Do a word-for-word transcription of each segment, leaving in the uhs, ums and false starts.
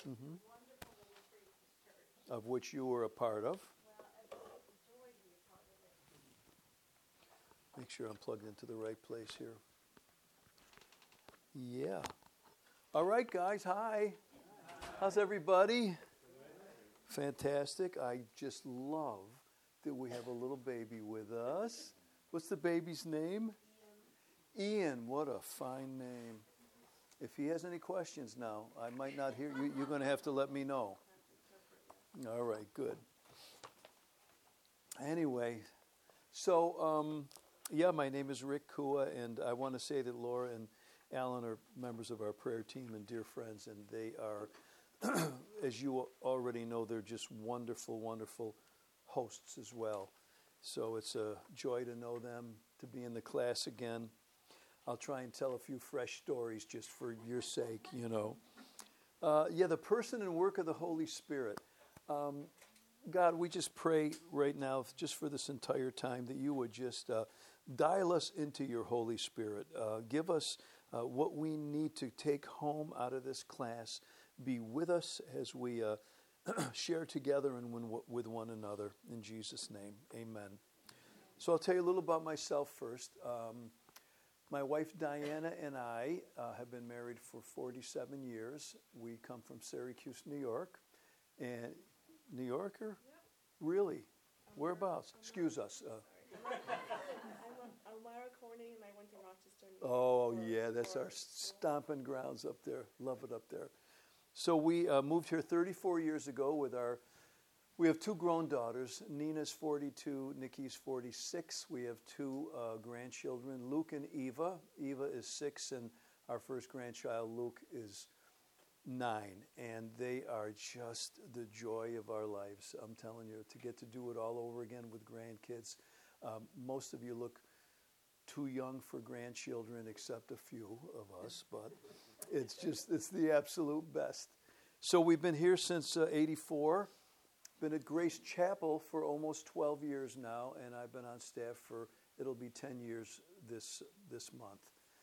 Mm-hmm. Of which you were a part of. Make sure I'm plugged into the right place here. Yeah. All right, guys. Hi. How's everybody? Fantastic. I just love that we have a little baby with us. What's the baby's name? Ian. Ian. What a fine name. If he has any questions now, I might not hear you. You're going to have to let me know. All right, good. Anyway, so, um, yeah, my name is Rick Kua, and I want to say that Laura and Alan are members of our prayer team and dear friends, and they are, as you already know, they're just wonderful, wonderful hosts as well. So it's a joy to know them, to be in the class again. I'll try and tell a few fresh stories just for your sake, you know. Uh, yeah, the person and work of the Holy Spirit. Um, God, we just pray right now, just for this entire time, that you would just uh, dial us into your Holy Spirit. Uh, give us uh, what we need to take home out of this class. Be with us as we uh, share together and with one another. In Jesus' name, amen. So I'll tell you a little about myself first. Um, my wife Diana and I uh, have been married for forty-seven years. We come from Syracuse, New York. And New Yorker? Yep. Really? I'm Whereabouts? I'm Excuse us. Uh, I'm Elmira Corning, and I went to Rochester, New York. Oh, yeah, that's our stomping grounds up there. Love it up there. So we uh, moved here thirty-four years ago with our, we have two grown daughters. Nina's forty-two, Nikki's forty-six. We have two uh, grandchildren, Luke and Eva. Eva is six, and our first grandchild, Luke, is nine, and they are just the joy of our lives. I'm telling you, to get to do it all over again with grandkids. Um, most of you look too young for grandchildren, except a few of us, but it's just, it's the absolute best. So we've been here since uh, eighty-four, been at Grace Chapel for almost twelve years now, and I've been on staff for, it'll be ten years this this month,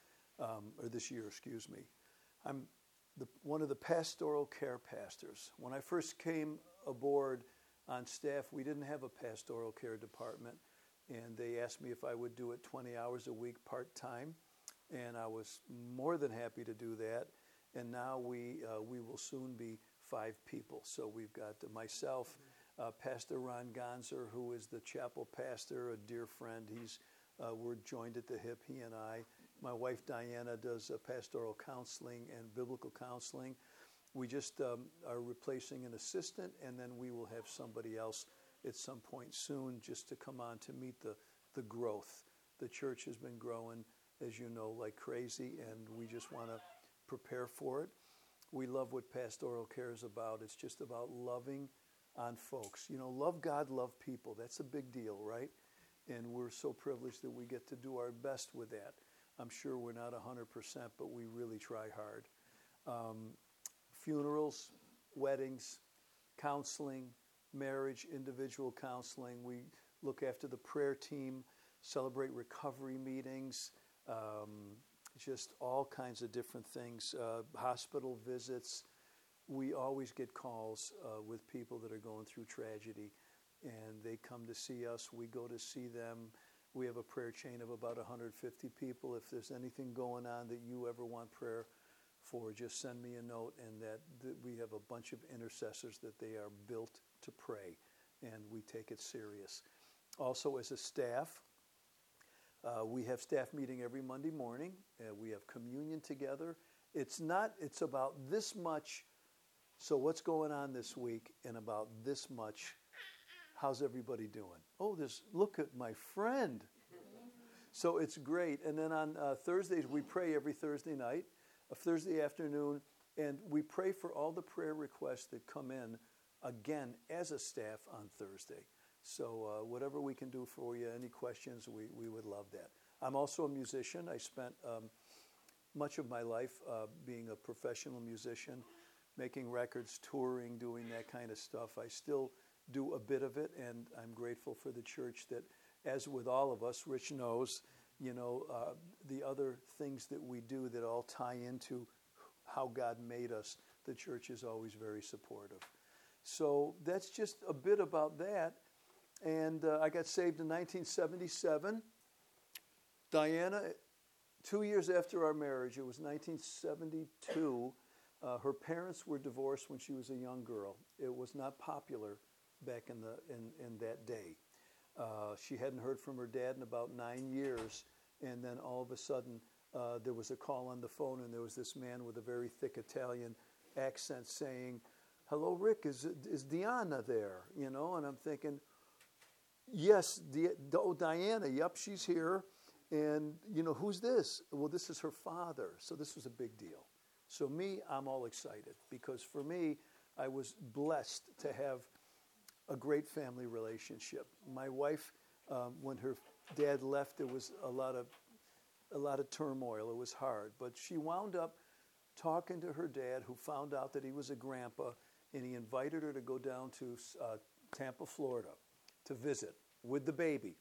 um, or this year, excuse me. I'm The, one of the pastoral care pastors. When I first came aboard on staff, we didn't have a pastoral care department, and they asked me if I would do it twenty hours a week part-time, and I was more than happy to do that. And now we uh, we will soon be five people. So we've got myself, uh, Pastor Ron Gonzer, who is the chapel pastor, a dear friend. He's uh, we're joined at the hip, he and I. My wife, Diana, does uh, pastoral counseling and biblical counseling. We just um, are replacing an assistant, and then we will have somebody else at some point soon just to come on to meet the, the growth. The church has been growing, as you know, like crazy, and we just want to prepare for it. We love what pastoral care is about. It's just about loving on folks. You know, love God, love people. That's a big deal, right? And we're so privileged that we get to do our best with that. I'm sure we're not one hundred percent, but we really try hard. Um, funerals, weddings, counseling, marriage, individual counseling. We look after the prayer team, celebrate recovery meetings, um, just all kinds of different things, uh, hospital visits. We always get calls uh, with people that are going through tragedy, and they come to see us. We go to see them. We have a prayer chain of about one hundred fifty people. If there's anything going on that you ever want prayer for, just send me a note, and that, that we have a bunch of intercessors that they are built to pray, and we take it serious. Also, as a staff, uh, we have staff meeting every Monday morning. Uh, we have communion together. It's not, it's about this much, so what's going on this week, and about this much, how's everybody doing? Oh, this, look at my friend. So it's great. And then on uh, Thursdays, we pray every Thursday night, a Thursday afternoon, and we pray for all the prayer requests that come in, again, as a staff on Thursday. So uh, whatever we can do for you, any questions, we, we would love that. I'm also a musician. I spent um, much of my life uh, being a professional musician, making records, touring, doing that kind of stuff. I still do a bit of it, and I'm grateful for the church that, as with all of us, Rich knows, you know, uh, the other things that we do that all tie into how God made us, the church is always very supportive. So that's just a bit about that. And uh, I got saved in nineteen seventy-seven. Diana, two years after our marriage, it was nineteen seventy-two, uh, her parents were divorced when she was a young girl. It was not popular back in, the, in, in that day. Uh, she hadn't heard from her dad in about nine years, and then all of a sudden uh, there was a call on the phone, and there was this man with a very thick Italian accent saying, "Hello, Rick, is, is Diana there?" You know, and I'm thinking, yes, Di- oh, Diana, yep, she's here. And, you know, who's this? Well, this is her father. So this was a big deal. So me, I'm all excited because for me, I was blessed to have a great family relationship. My wife, um, when her dad left, there was a lot of a lot of turmoil. It was hard. But she wound up talking to her dad, who found out that he was a grandpa, and he invited her to go down to uh, Tampa, Florida, to visit with the baby.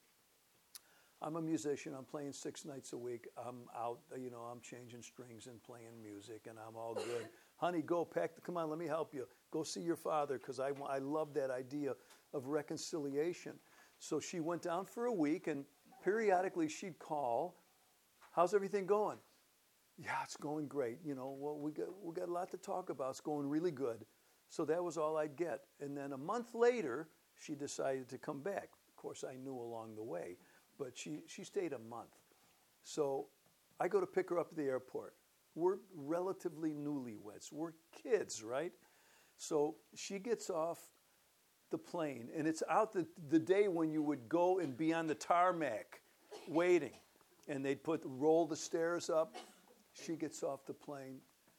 I'm a musician. I'm playing six nights a week. I'm out, you know, I'm changing strings and playing music, and I'm all good. Honey, go pack the, come on, let me help you. Go see your father, because I, I love that idea of reconciliation. So she went down for a week, and periodically she'd call. How's everything going? Yeah, it's going great. You know, well, we got, we got a lot to talk about. It's going really good. So that was all I'd get. And then a month later, she decided to come back. Of course, I knew along the way. But she, she stayed a month. So I go to pick her up at the airport. We're relatively newlyweds. We're kids, right? So she gets off the plane, and it's out the, the day when you would go and be on the tarmac waiting. And they'd put roll the stairs up. She gets off the plane.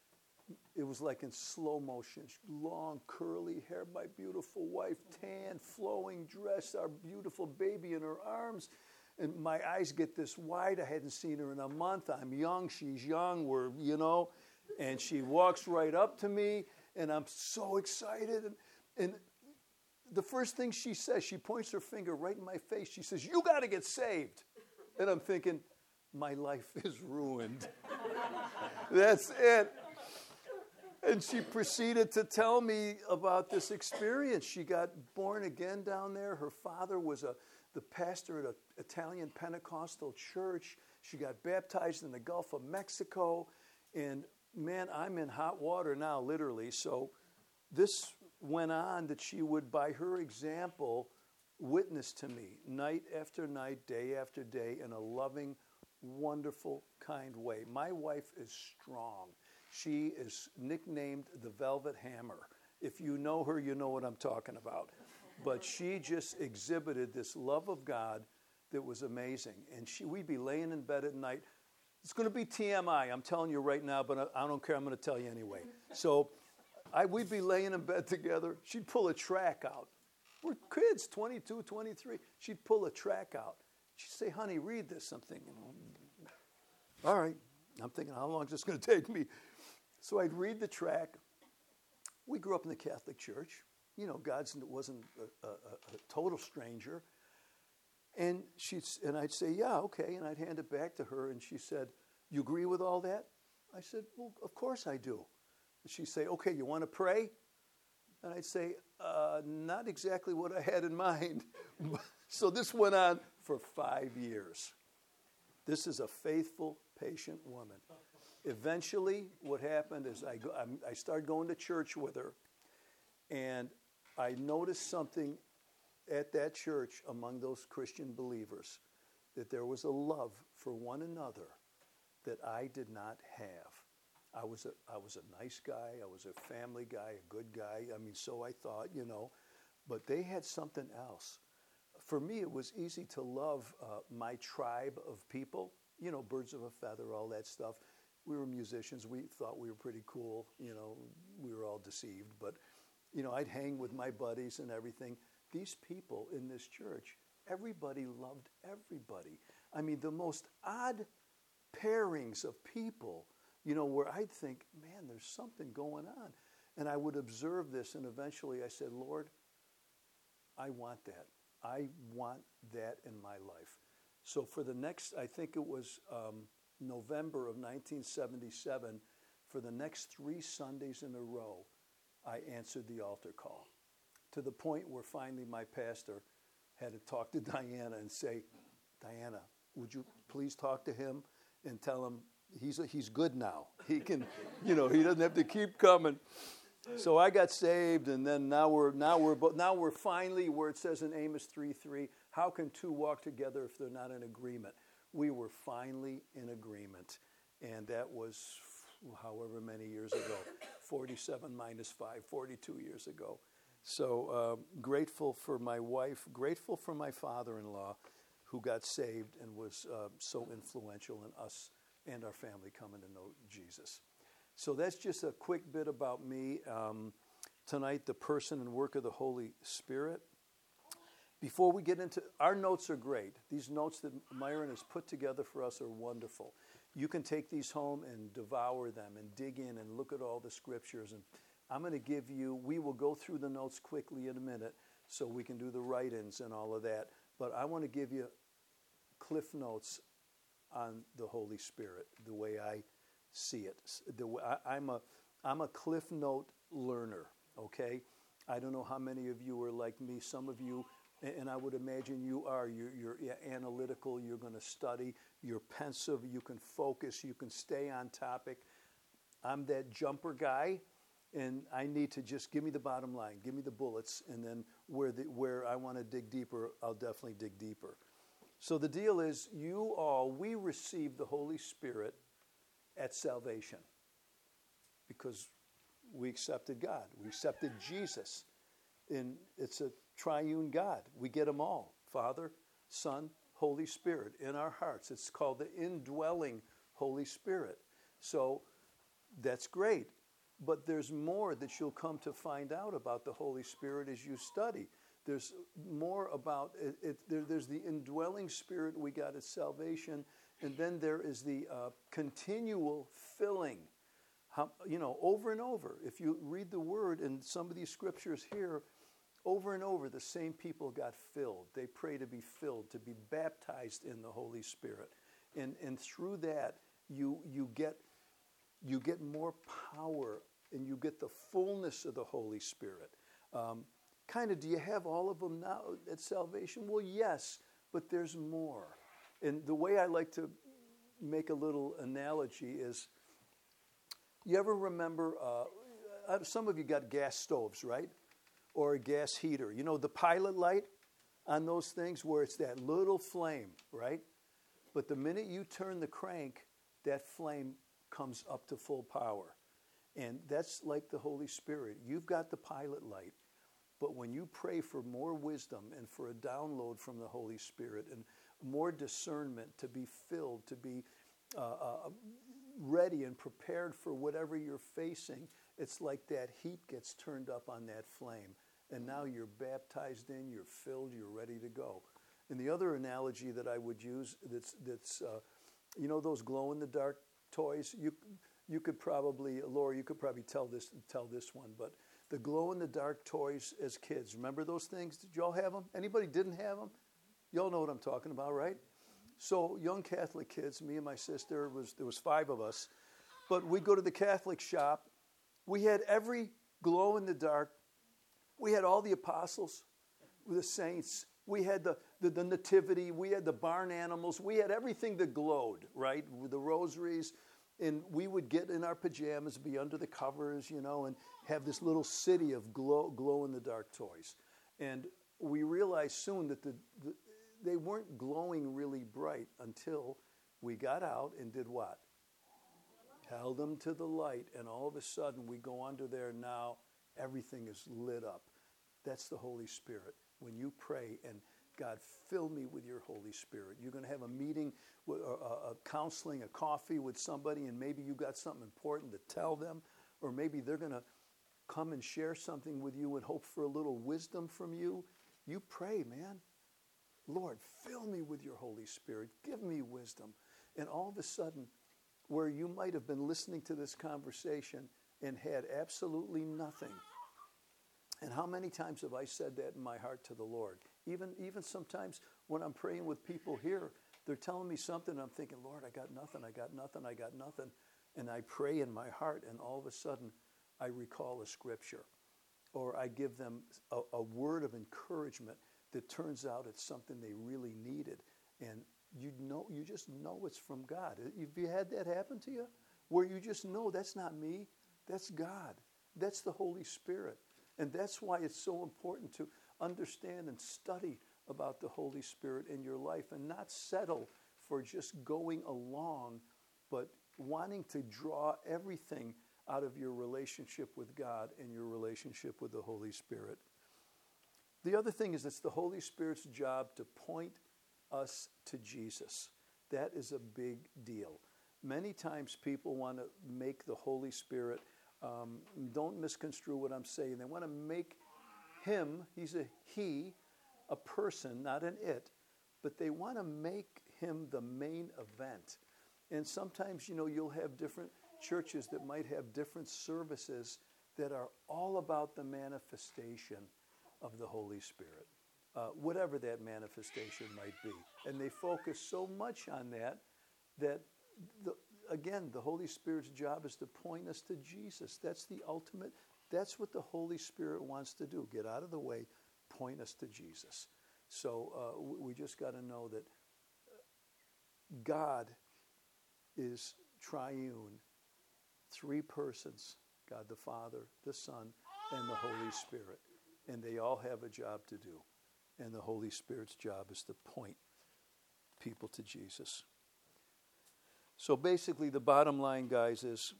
It was like in slow motion. Long, curly hair, my beautiful wife, tan, flowing dress, our beautiful baby in her arms. And my eyes get this wide. I hadn't seen her in a month. I'm young. She's young. We're, you know. And she walks right up to me, and I'm so excited. And, and the first thing she says, she points her finger right in my face. She says, "You got to get saved." And I'm thinking, my life is ruined. That's it. And she proceeded to tell me about this experience. She got born again down there. Her father was a the pastor at an Italian Pentecostal church. She got baptized in the Gulf of Mexico. And, man, I'm in hot water now, literally. So this went on that she would, by her example, witness to me night after night, day after day, in a loving, wonderful, kind way. My wife is strong. She is nicknamed the Velvet Hammer. If you know her, you know what I'm talking about. But she just exhibited this love of God that was amazing. And she, we'd be laying in bed at night. It's going to be T M I, I'm telling you right now, but I, I don't care. I'm going to tell you anyway. So I, we'd be laying in bed together. She'd pull a track out. We're kids, twenty-two, twenty-three. She'd pull a track out. She'd say, "Honey, read this." I'm thinking, all right. I'm thinking, how long is this going to take me? So I'd read the track. We grew up in the Catholic Church. You know, God wasn't a, a, a total stranger. And she'd, and I'd say, "Yeah, okay." And I'd hand it back to her, and she said, "You agree with all that?" I said, "Well, of course I do." And she'd say, "Okay, you want to pray?" And I'd say, uh, "Not exactly what I had in mind." So this went on for five years. This is a faithful, patient woman. Eventually, what happened is I, go, I started going to church with her, and I noticed something at that church among those Christian believers, that there was a love for one another that I did not have. I was a, I was a nice guy. I was a family guy, a good guy. I mean, so I thought, you know. But they had something else. For me, it was easy to love uh, my tribe of people, you know, birds of a feather, all that stuff. We were musicians. We thought we were pretty cool. You know, we were all deceived. But, you know, I'd hang with my buddies and everything. These people in this church, everybody loved everybody. I mean, the most odd pairings of people, you know, where I'd think, man, there's something going on. And I would observe this, and eventually I said, "Lord, I want that. I want that in my life." So for the next, I think it was um, November of nineteen seventy-seven, For the next three Sundays in a row, I answered the altar call, to the point where finally my pastor had to talk to Diana and say, Diana, would you please talk to him and tell him he's he's good now. He can, you know, he doesn't have to keep coming. So I got saved, and then now we're now we're now we're finally where it says in Amos three three, how can two walk together if they're not in agreement? We were finally in agreement, and that was however many years ago, forty-seven minus five, forty-two years ago. So uh, grateful for my wife, grateful for my father-in-law, who got saved and was uh, so influential in us and our family coming to know Jesus. So that's just a quick bit about me. Um, tonight, the person and work of the Holy Spirit. Before we get into, our notes are great. These notes that Myron has put together for us are wonderful. You can take these home and devour them and dig in and look at all the scriptures. And I'm going to give you, we will go through the notes quickly in a minute so we can do the write-ins and all of that. But I want to give you cliff notes on the Holy Spirit, the way I see it. The way, I, I'm a I'm a cliff note learner, okay? I don't know how many of you are like me. Some of you, and I would imagine you are, you're, you're analytical, you're going to study, you're pensive, you can focus, you can stay on topic. I'm that jumper guy, and I need to just give me the bottom line, give me the bullets, and then where the, where I want to dig deeper, I'll definitely dig deeper. So the deal is, you all, we received the Holy Spirit at salvation because we accepted God. We accepted Jesus. And it's a triune God. We get them all, Father, Son, Holy Spirit, in our hearts. It's called the indwelling Holy Spirit. So that's great. But there's more that you'll come to find out about the Holy Spirit as you study. There's more about it. it there, there's the indwelling spirit we got at salvation, and then there is the uh, continual filling. How, you know, over and over. If you read the Word and some of these scriptures here, over and over, the same people got filled. They pray to be filled, to be baptized in the Holy Spirit, and and through that you you get you get more power, and you get the fullness of the Holy Spirit. Um, Kind of, do you have all of them now at salvation? Well, yes, but there's more. And the way I like to make a little analogy is, you ever remember, uh, some of you got gas stoves, right? Or a gas heater. You know, the pilot light on those things where it's that little flame, right? But the minute you turn the crank, that flame comes up to full power. And that's like the Holy Spirit. You've got the pilot light. But when you pray for more wisdom and for a download from the Holy Spirit and more discernment to be filled, to be uh, uh, ready and prepared for whatever you're facing, it's like that heat gets turned up on that flame. And now you're baptized in, you're filled, you're ready to go. And the other analogy that I would use, that's, that's uh, you know those glow-in-the-dark toys? You you could probably, Laura, you could probably tell this, tell this one, but the glow-in-the-dark toys as kids. Remember those things? Did y'all have them? Anybody didn't have them? Y'all know what I'm talking about, right? So young Catholic kids, me and my sister, was there was five of us, but we'd go to the Catholic shop. We had every glow-in-the-dark. We had all the apostles, the saints. We had the, the, the nativity. We had the barn animals. We had everything that glowed, right? With the rosaries. And we would get in our pajamas, be under the covers, you know, and have this little city of glow, glow-in-the-dark toys. And we realized soon that the, the, they weren't glowing really bright until we got out and did what? Held them to the light, and all of a sudden we go under there now, everything is lit up. That's the Holy Spirit. When you pray and God, fill me with your Holy Spirit. You're going to have a meeting, a, a, a counseling, a coffee with somebody, and maybe you got something important to tell them, or maybe they're going to come and share something with you and hope for a little wisdom from you. You pray, man. Lord, fill me with your Holy Spirit. Give me wisdom. And all of a sudden, where you might have been listening to this conversation and had absolutely nothing. And how many times have I said that in my heart to the Lord? Even even sometimes when I'm praying with people here, they're telling me something, and I'm thinking, Lord, I got nothing, I got nothing, I got nothing. and I pray in my heart, and all of a sudden I recall a scripture, or I give them a, a word of encouragement that turns out it's something they really needed, and you know, you just know it's from God. Have you had that happen to you? Where you just know that's not me, that's God. That's the Holy Spirit. And that's why it's so important to understand and study about the Holy Spirit in your life and not settle for just going along, but wanting to draw everything out of your relationship with God and your relationship with the Holy Spirit. The other thing is it's the Holy Spirit's job to point us to Jesus. That is a big deal. Many times people want to make the Holy Spirit, um, don't misconstrue what I'm saying, they want to make him, he's a he, a person, not an it, but they want to make him the main event. And sometimes, you know, you'll have different churches that might have different services that are all about the manifestation of the Holy Spirit. Uh, whatever that manifestation might be. And they focus so much on that that, the, again, the Holy Spirit's job is to point us to Jesus. That's the ultimate, that's what the Holy Spirit wants to do. Get out of the way, point us to Jesus. So uh, we just got to know that God is triune, three persons, God the Father, the Son, and the Holy Spirit. And they all have a job to do. And the Holy Spirit's job is to point people to Jesus. So basically, the bottom line, guys, is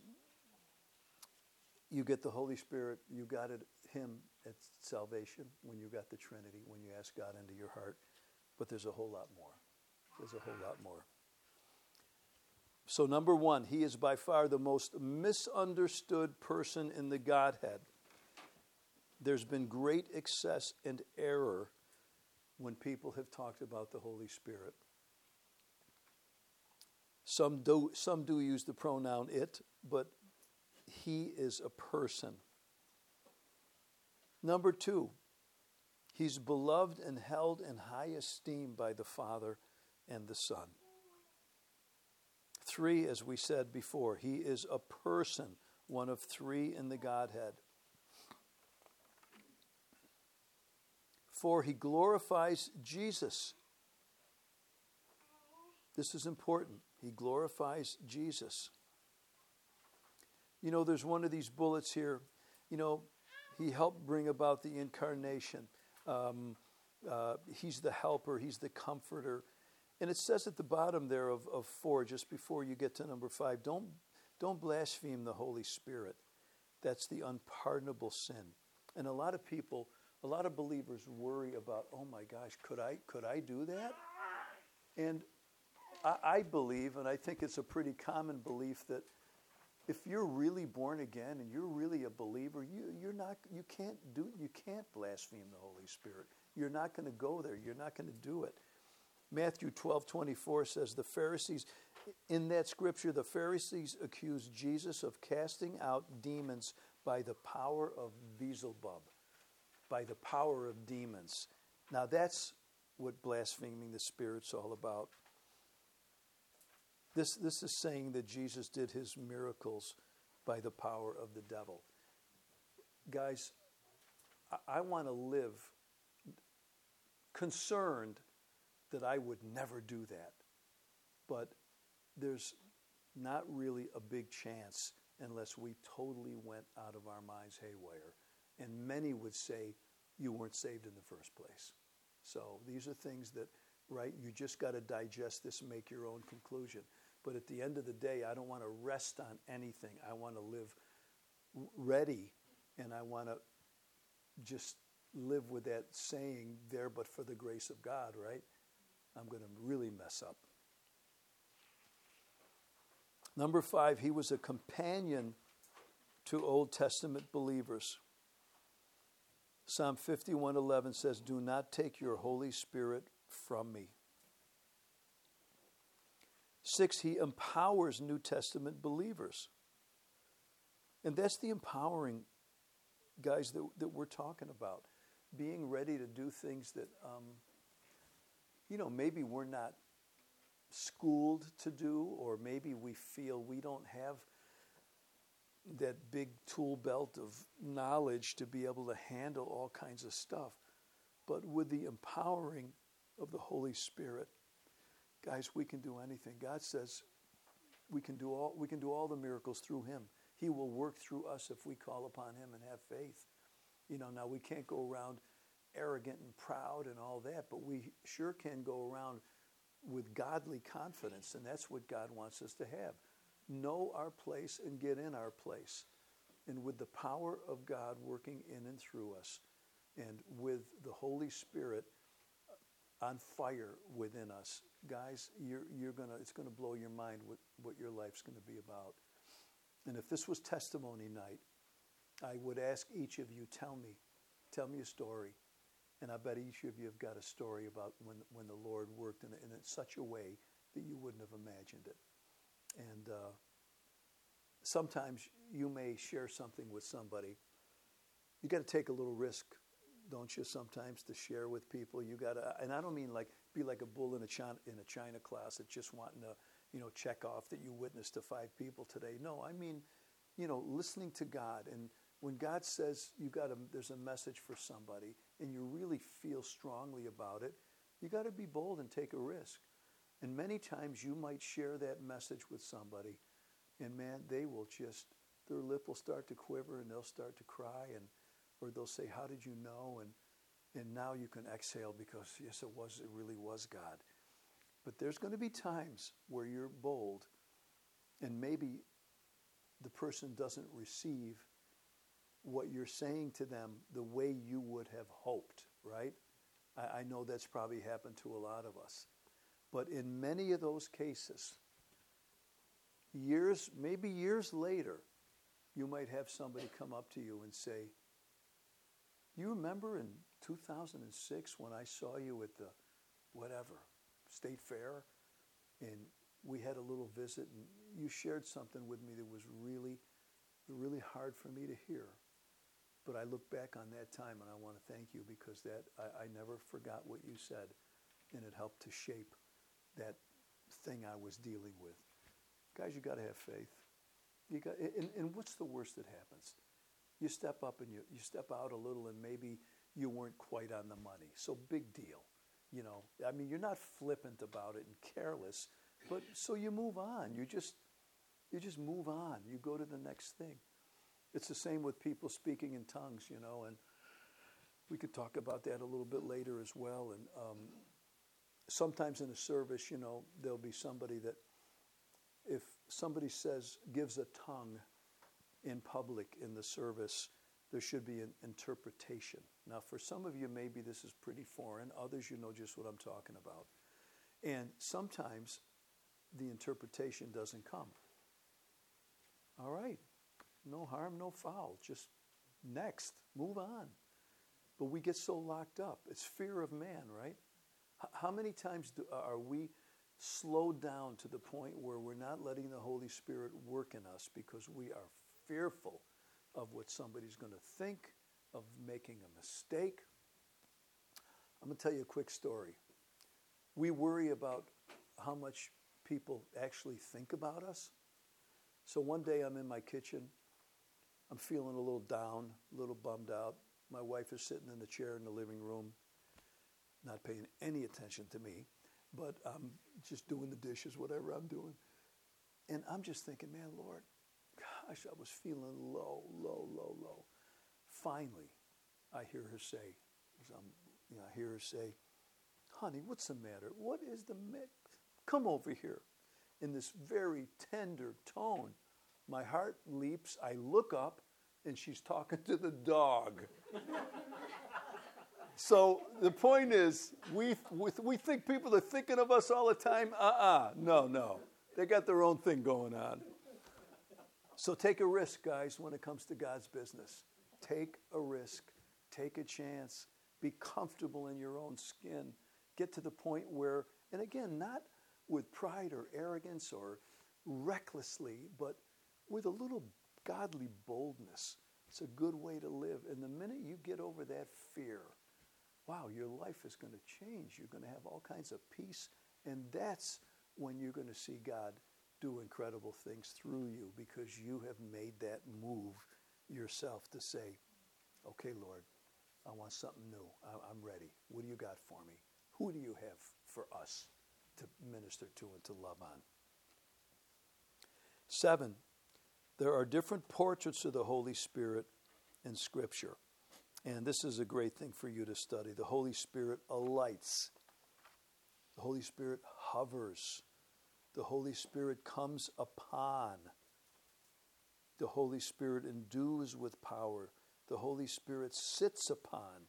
you get the Holy Spirit, you got it, him at salvation, when you got the Trinity, when you ask God into your heart. But there's a whole lot more. There's a whole lot more. So number one, he is by far the most misunderstood person in the Godhead. There's been great excess and error when people have talked about the Holy Spirit. Some do, some do use the pronoun it, but he is a person. Number two, he's beloved and held in high esteem by the Father and the Son. Three, as we said before, he is a person, one of three in the Godhead. For he glorifies Jesus. This is important. He glorifies Jesus. You know, there's one of these bullets here. You know, he helped bring about the incarnation. Um, uh, he's the helper. He's the comforter. And it says at the bottom there of, of four, just before you get to number five, don't, don't blaspheme the Holy Spirit. That's the unpardonable sin. And a lot of people... A lot of believers worry about, oh my gosh, could I could I do that? And I, I believe, and I think it's a pretty common belief, that if you're really born again and you're really a believer, you you're not you can't do you can't blaspheme the Holy Spirit. You're not going to go there. You're not going to do it. Matthew twelve twenty-four says the Pharisees, in that scripture, the Pharisees accused Jesus of casting out demons by the power of Beelzebub. By the power of demons. Now that's what blaspheming the Spirit's all about. This, this is saying that Jesus did his miracles by the power of the devil. Guys, I, I want to live concerned that I would never do that. But there's not really a big chance unless we totally went out of our minds haywire. And many would say you weren't saved in the first place. So these are things that, right, you just got to digest this and make your own conclusion. But at the end of the day, I don't want to rest on anything. I want to live ready, and I want to just live with that saying there, but for the grace of God, right? I'm going to really mess up. Number five, he was a companion to Old Testament believers. Psalm fifty-one eleven says, do not take your Holy Spirit from me. Six, he empowers New Testament believers. And that's the empowering, guys, that, that we're talking about. Being ready to do things that, um, you know, maybe we're not schooled to do, or maybe we feel we don't have that big tool belt of knowledge to be able to handle all kinds of stuff. But with the empowering of the Holy Spirit, guys, we can do anything. God says we can do all we can do all the miracles through him. He will work through us if we call upon him and have faith. You know, now we can't go around arrogant and proud and all that, but we sure can go around with godly confidence, and that's what God wants us to have. Know our place and get in our place. And with the power of God working in and through us, and with the Holy Spirit on fire within us, guys, you're, you're gonna, it's going to blow your mind what, what your life's going to be about. And if this was testimony night, I would ask each of you, tell me, tell me a story. And I bet each of you have got a story about when, when the Lord worked in, in such a way that you wouldn't have imagined it. And uh, sometimes you may share something with somebody. You got to take a little risk, don't you, sometimes to share with people. You got to, and I don't mean like be like a bull in a china, in a china closet just wanting to, you know, check off that you witnessed to five people today. No, I mean, you know, listening to God. And when God says you got a, there's a message for somebody and you really feel strongly about it, you got to be bold and take a risk. And many times you might share that message with somebody, and man, they will just, their lip will start to quiver and they'll start to cry, and or they'll say, how did you know? And and now you can exhale because, yes, it was, it really was God. But there's going to be times where you're bold and maybe the person doesn't receive what you're saying to them the way you would have hoped, right? I, I know that's probably happened to a lot of us. But in many of those cases, years, maybe years later, you might have somebody come up to you and say, you remember in two thousand six when I saw you at the whatever, State Fair, and we had a little visit, and you shared something with me that was really, really hard for me to hear. But I look back on that time and I want to thank you because that I, I never forgot what you said, and it helped to shape that thing I was dealing with. Guys, you got to have faith. You got, and, and what's the worst that happens? You step up and you, you step out a little and maybe you weren't quite on the money. So big deal. You know, I mean, you're not flippant about it and careless, but so you move on. You just, you just move on. You go to the next thing. It's the same with people speaking in tongues, you know, and we could talk about that a little bit later as well. And um, sometimes in a service, you know, there'll be somebody that if somebody says, gives a tongue in public in the service, there should be an interpretation. Now, for some of you, maybe this is pretty foreign. Others, you know just what I'm talking about. And sometimes the interpretation doesn't come. All right. No harm, no foul. Just next. Move on. But we get so locked up. It's fear of man, right? H- how many times do, are we slowed down to the point where we're not letting the Holy Spirit work in us because we are fearful of what somebody's going to think, of making a mistake? I'm going to tell you a quick story. We worry about how much people actually think about us. So one day I'm in my kitchen. I'm feeling a little down, a little bummed out. My wife is sitting in the chair in the living room, not paying any attention to me, but I'm just doing the dishes, whatever I'm doing. And I'm just thinking, man, Lord, gosh, I was feeling low, low, low, low. Finally, I hear her say, I'm, you know, I hear her say, honey, what's the matter? What is the matter? Come over here. In this very tender tone, my heart leaps. I look up, and she's talking to the dog. So the point is, we, we think people are thinking of us all the time. Uh-uh. No, no. They got their own thing going on. So take a risk, guys, when it comes to God's business. Take a risk. Take a chance. Be comfortable in your own skin. Get to the point where, and again, not with pride or arrogance or recklessly, but with a little godly boldness. It's a good way to live. And the minute you get over that fear, wow, your life is going to change. You're going to have all kinds of peace. And that's when you're going to see God do incredible things through you because you have made that move yourself to say, okay, Lord, I want something new. I, I'm ready. What do you got for me? Who do you have for us to minister to and to love on? Seven, there are different portraits of the Holy Spirit in Scripture. And this is a great thing for you to study. The Holy Spirit alights. The Holy Spirit hovers. The Holy Spirit comes upon. The Holy Spirit endues with power. The Holy Spirit sits upon.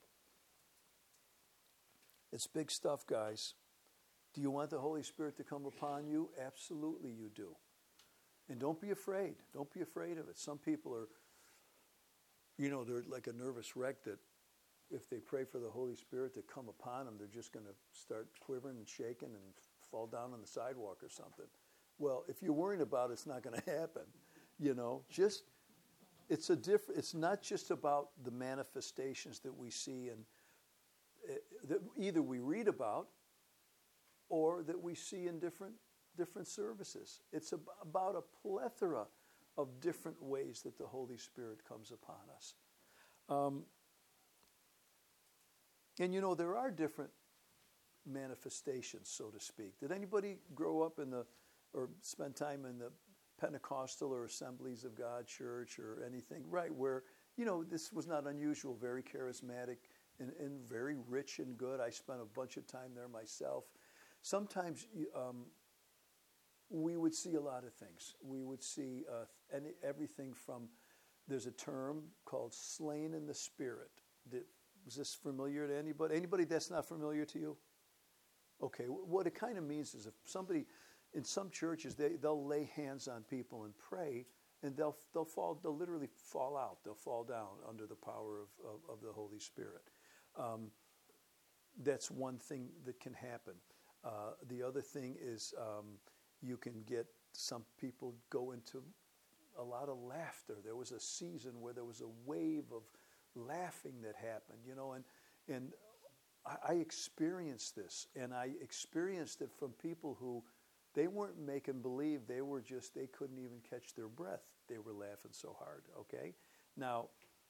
It's big stuff, guys. Do you want the Holy Spirit to come upon you? Absolutely you do. And don't be afraid. Don't be afraid of it. Some people are, you know, they're like a nervous wreck that if they pray for the Holy Spirit to come upon them, they're just going to start quivering and shaking and fall down on the sidewalk or something. Well, if you're worried about it, it's not going to happen. You know, just, it's a diff- It's not just about the manifestations that we see and uh, that either we read about or that we see in different different services. It's ab- about a plethora of different ways that the Holy Spirit comes upon us. Um, and you know, there are different manifestations, so to speak. Did anybody grow up in the, or spend time in the Pentecostal or Assemblies of God church or anything? Right, where, you know, this was not unusual, very charismatic and, and very rich and good. I spent a bunch of time there myself. Sometimes um, we would see a lot of things. We would see uh, any, everything from, there's a term called slain in the spirit. Did, was this familiar to anybody? Anybody that's not familiar to you? Okay, what it kind of means is if somebody, in some churches, they, they'll lay hands on people and pray, and they'll they'll fall, they'll literally fall out. They'll fall down under the power of, of, of the Holy Spirit. Um, that's one thing that can happen. Uh, the other thing is um, you can get some people go into a lot of laughter. There was a season where there was a wave of laughing that happened, you know, and and I, I experienced this, and I experienced it from people who they weren't making believe. They were just, they couldn't even catch their breath. They were laughing so hard, okay? Now,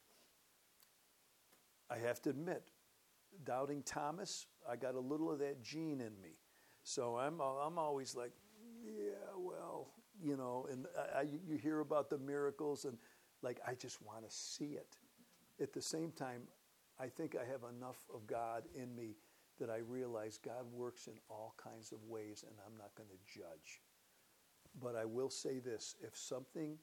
I have to admit, doubting Thomas, I got a little of that gene in me. So I'm I'm always like, yeah, well, you know, and I, you hear about the miracles, and like, I just want to see it. At the same time, I think I have enough of God in me that I realize God works in all kinds of ways, and I'm not going to judge. But I will say this, if something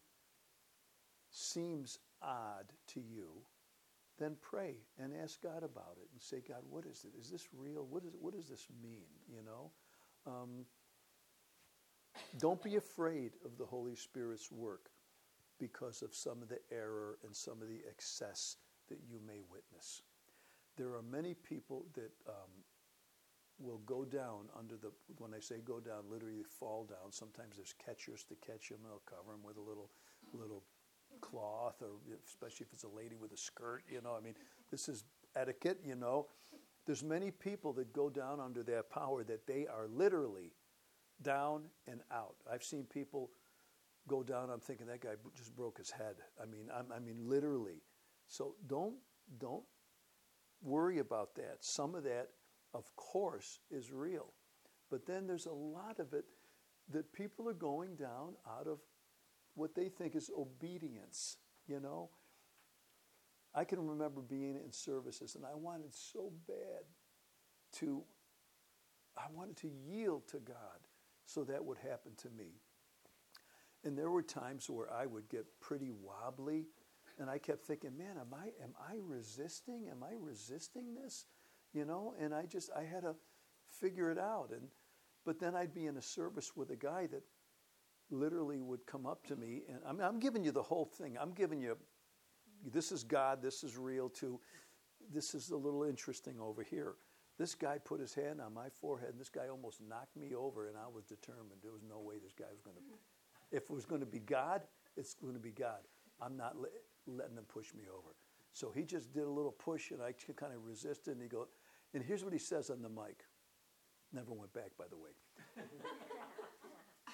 seems odd to you, then pray and ask God about it and say, God, what is it? Is this real? What is what does this mean? You know? Um, don't be afraid of the Holy Spirit's work because of some of the error and some of the excess that you may witness. There are many people that um, will go down under the, when I say go down, literally fall down. Sometimes there's catchers to catch them, and they'll cover them with a little little cloth, or especially if it's a lady with a skirt, you know. I mean, this is etiquette, you know. There's many people that go down under that power that they are literally down and out. I've seen people go down, I'm thinking that guy just broke his head. I mean, I'm, I mean, literally. So don't don't worry about that. Some of that, of course, is real. But then there's a lot of it that people are going down out of what they think is obedience, you know. I can remember being in services, and I wanted so bad to, I wanted to yield to God so that would happen to me. And there were times where I would get pretty wobbly, and I kept thinking, man, am I am I resisting? Am I resisting this? You know, and I just, I had to figure it out. And but then I'd be in a service with a guy that literally would come up to me, and I'm, I'm giving you the whole thing. I'm giving you, this is God, this is real too. This is a little interesting over here. This guy put his hand on my forehead, and this guy almost knocked me over, and I was determined there was no way this guy was going to, if it was going to be God, it's going to be God. I'm not le- letting him push me over. So he just did a little push, and I kind of resisted, and he goes, and here's what he says on the mic. Never went back, by the way.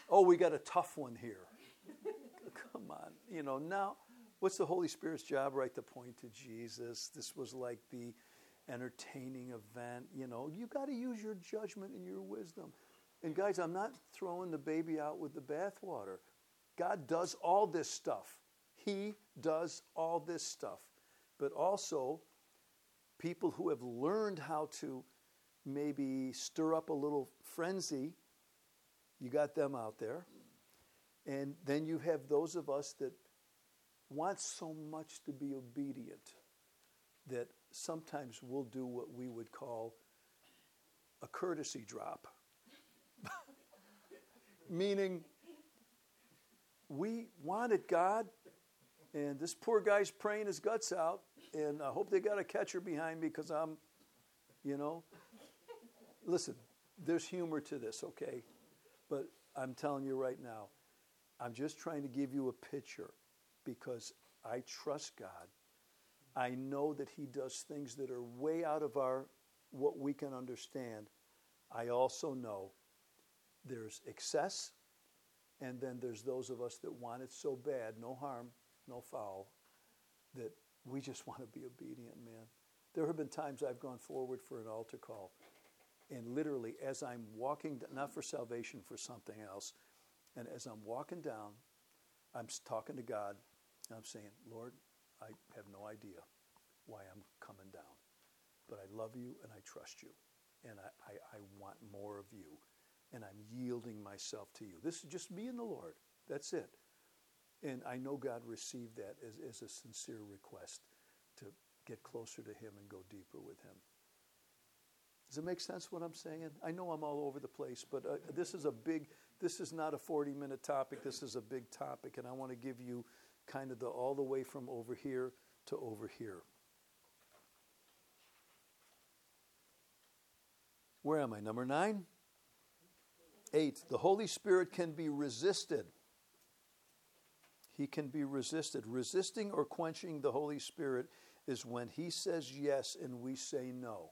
Oh, we got a tough one here. Come on. You know, now, what's the Holy Spirit's job? Right to point to Jesus. This was like the entertaining event. You know, you got to use your judgment and your wisdom. And guys, I'm not throwing the baby out with the bathwater. God does all this stuff. He does all this stuff. But also, people who have learned how to maybe stir up a little frenzy, you got them out there. And then you have those of us that want so much to be obedient that sometimes we'll do what we would call a courtesy drop. Meaning, we wanted God, and this poor guy's praying his guts out, and I hope they got a catcher behind me because I'm, you know. Listen, there's humor to this, okay? But I'm telling you right now, I'm just trying to give you a picture because I trust God. I know that He does things that are way out of our what we can understand. I also know there's excess, and then there's those of us that want it so bad, no harm, no foul, that we just want to be obedient, man. There have been times I've gone forward for an altar call, and literally as I'm walking, not for salvation, for something else, and as I'm walking down, I'm talking to God, and I'm saying, Lord, I have no idea why I'm coming down, but I love you and I trust you, and I, I, I want more of you, and I'm yielding myself to you. This is just me and the Lord. That's it. And I know God received that as, as a sincere request to get closer to Him and go deeper with Him. Does it make sense what I'm saying? I know I'm all over the place, but uh, this is a big, this is not a forty-minute topic. This is a big topic, and I want to give you kind of the all the way from over here to over here. Where am I? Number nine? Eight. The Holy Spirit can be resisted. He can be resisted. Resisting or quenching the Holy Spirit is when He says yes and we say no.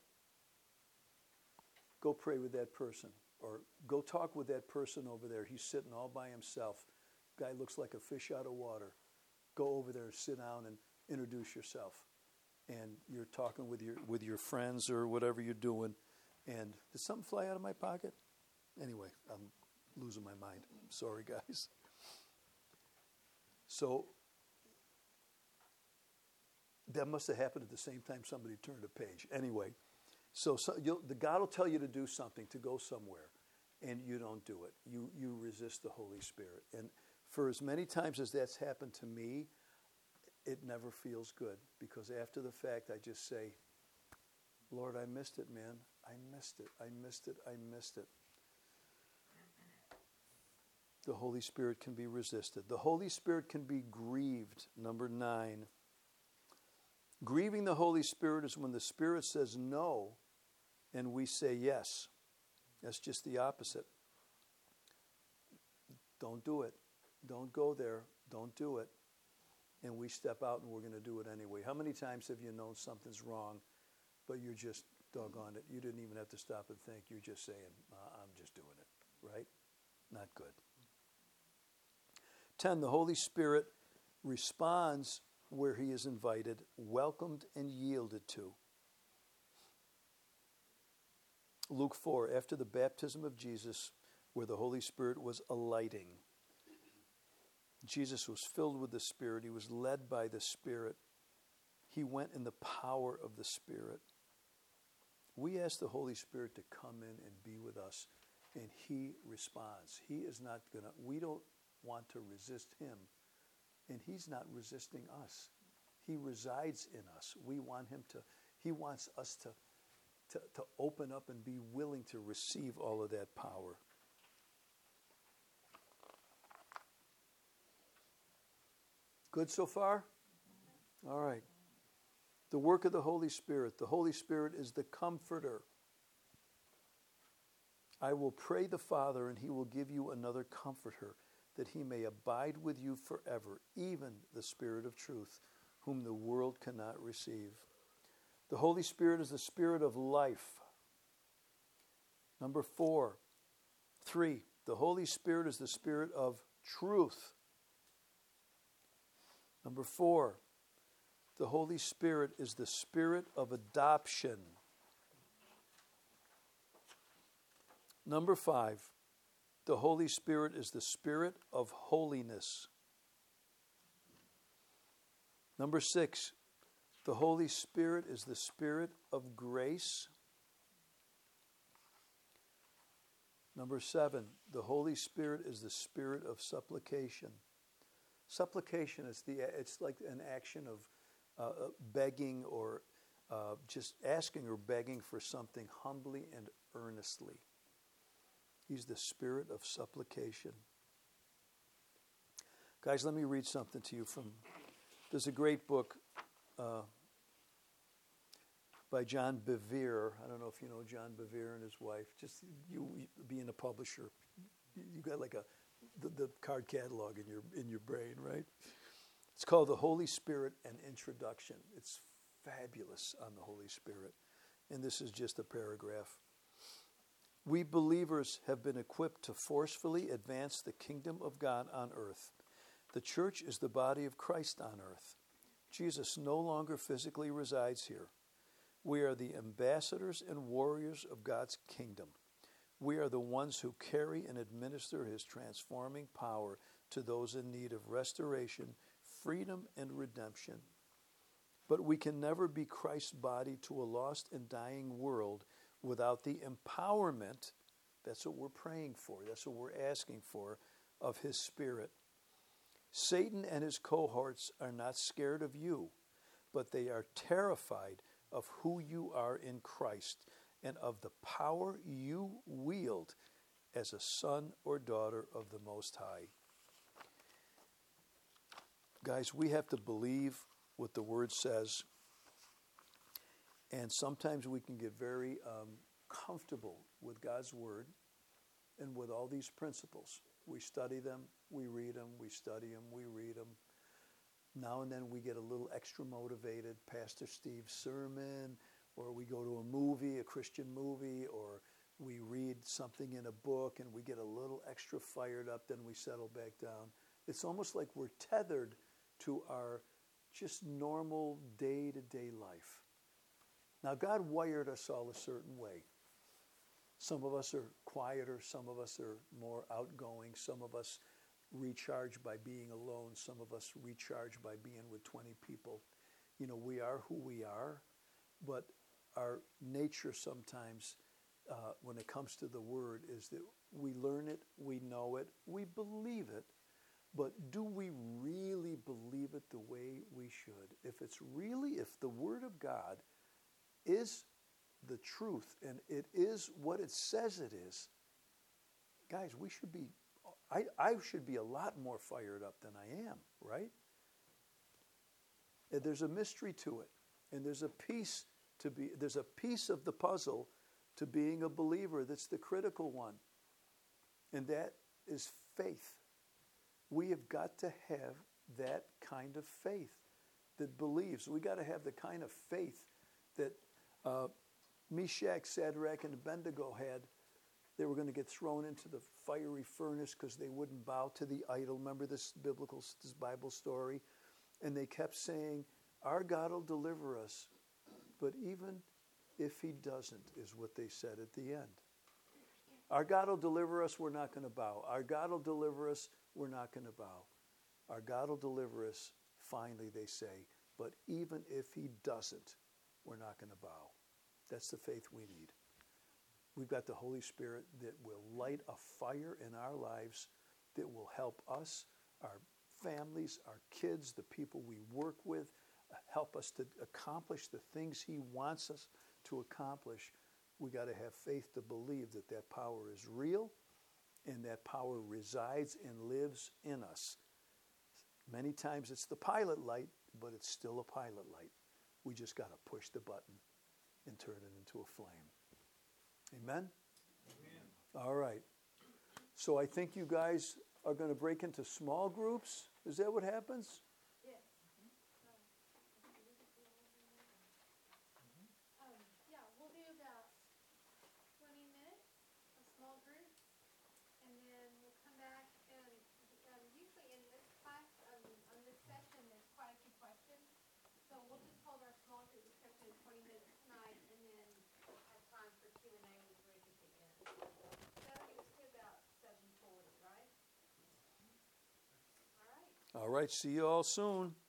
Go pray with that person, or go talk with that person over there. He's sitting all by himself. Guy looks like a fish out of water. Go over there, sit down, and introduce yourself. And you're talking with your with your friends or whatever you're doing. And did something fly out of my pocket? Anyway, I'm losing my mind. Sorry, guys. So that must have happened at the same time somebody turned a page. Anyway, so, so you'll, the God will tell you to do something, to go somewhere, and you don't do it. You you resist the Holy Spirit. And for as many times as that's happened to me, it never feels good, because after the fact I just say, Lord, I missed it, man. I missed it. I missed it. I missed it. The Holy Spirit can be resisted. The Holy Spirit can be grieved. Number nine. Grieving the Holy Spirit is when the Spirit says no and we say yes. That's just the opposite. Don't do it. Don't go there. Don't do it. And we step out and we're going to do it anyway. How many times have you known something's wrong, but you're just doggone it? You didn't even have to stop and think. You're just saying, I'm just doing it, right? Not good. ten, the Holy Spirit responds where He is invited, welcomed, and yielded to. Luke four, after the baptism of Jesus, where the Holy Spirit was alighting, Jesus was filled with the Spirit. He was led by the Spirit. He went in the power of the Spirit. We ask the Holy Spirit to come in and be with us, and He responds. He is not going to, we don't want to resist Him, and He's not resisting us. He resides in us. We want Him to, He wants us to, to, to open up and be willing to receive all of that power. Good so far? All right. The work of the Holy Spirit. The Holy Spirit is the comforter. I will pray the Father, and He will give you another comforter, that He may abide with you forever, even the Spirit of truth, whom the world cannot receive. The Holy Spirit is the Spirit of life. Number four. Three. The Holy Spirit is the Spirit of truth. Number four, the Holy Spirit is the Spirit of adoption. Number five, the Holy Spirit is the Spirit of holiness. Number six, the Holy Spirit is the Spirit of grace. Number seven, the Holy Spirit is the Spirit of supplication. Supplication is the it's like an action of uh, begging or uh, just asking or begging for something humbly and earnestly. He's the Spirit of supplication. Guys, let me read something to you from, there's a great book uh, by John Bevere. I don't know if you know John Bevere and his wife. Just you, you being a publisher, you, you got like a the, the card catalog in your in your brain, right? It's called The Holy Spirit, an Introduction. It's fabulous on the Holy Spirit. And this is just a paragraph. We believers have been equipped to forcefully advance the kingdom of God on earth. The church is the body of Christ on earth. Jesus no longer physically resides here. We are the ambassadors and warriors of God's kingdom. We are the ones who carry and administer his transforming power to those in need of restoration, freedom, and redemption. But we can never be Christ's body to a lost and dying world without the empowerment, that's what we're praying for, that's what we're asking for, of his Spirit. Satan and his cohorts are not scared of you, but they are terrified of who you are in Christ and of the power you wield as a son or daughter of the Most High. Guys, we have to believe what the Word says. And sometimes we can get very um, comfortable with God's Word and with all these principles. We study them, we read them, we study them, we read them. Now and then we get a little extra motivated, Pastor Steve's sermon, or we go to a movie, a Christian movie, or we read something in a book and we get a little extra fired up, then we settle back down. It's almost like we're tethered to our just normal day-to-day life. Now, God wired us all a certain way. Some of us are quieter, some of us are more outgoing, some of us recharge by being alone, some of us recharge by being with twenty people. You know, we are who we are, but our nature sometimes, uh, when it comes to the Word, is that we learn it, we know it, we believe it, but do we really believe it the way we should? If it's really, if the Word of God is the truth and it is what it says it is, guys, we should be, I, I should be a lot more fired up than I am, right? And there's a mystery to it, and there's a piece to be, there's a piece of the puzzle to being a believer that's the critical one, and that is faith. We have got to have that kind of faith that believes. We got to have the kind of faith that uh, Meshach, Shadrach, and Abednego had. They were going to get thrown into the fiery furnace because they wouldn't bow to the idol. Remember this biblical, this Bible story? And they kept saying, our God will deliver us. But even if he doesn't, is what they said at the end. Our God will deliver us, we're not going to bow. Our God will deliver us, we're not going to bow. Our God will deliver us, finally they say. But even if he doesn't, we're not going to bow. That's the faith we need. We've got the Holy Spirit that will light a fire in our lives that will help us, our families, our kids, the people we work with, help us to accomplish the things he wants us to accomplish. We got to have faith to believe that that power is real and that power resides and lives in us. Many times it's the pilot light, but it's still a pilot light. We just got to push the button and turn it into a flame. Amen? Amen. All right. So I think you guys are going to break into small groups. Is that what happens? Yes. Um, yeah, we'll do about twenty minutes of small groups, and then All right, see you all soon.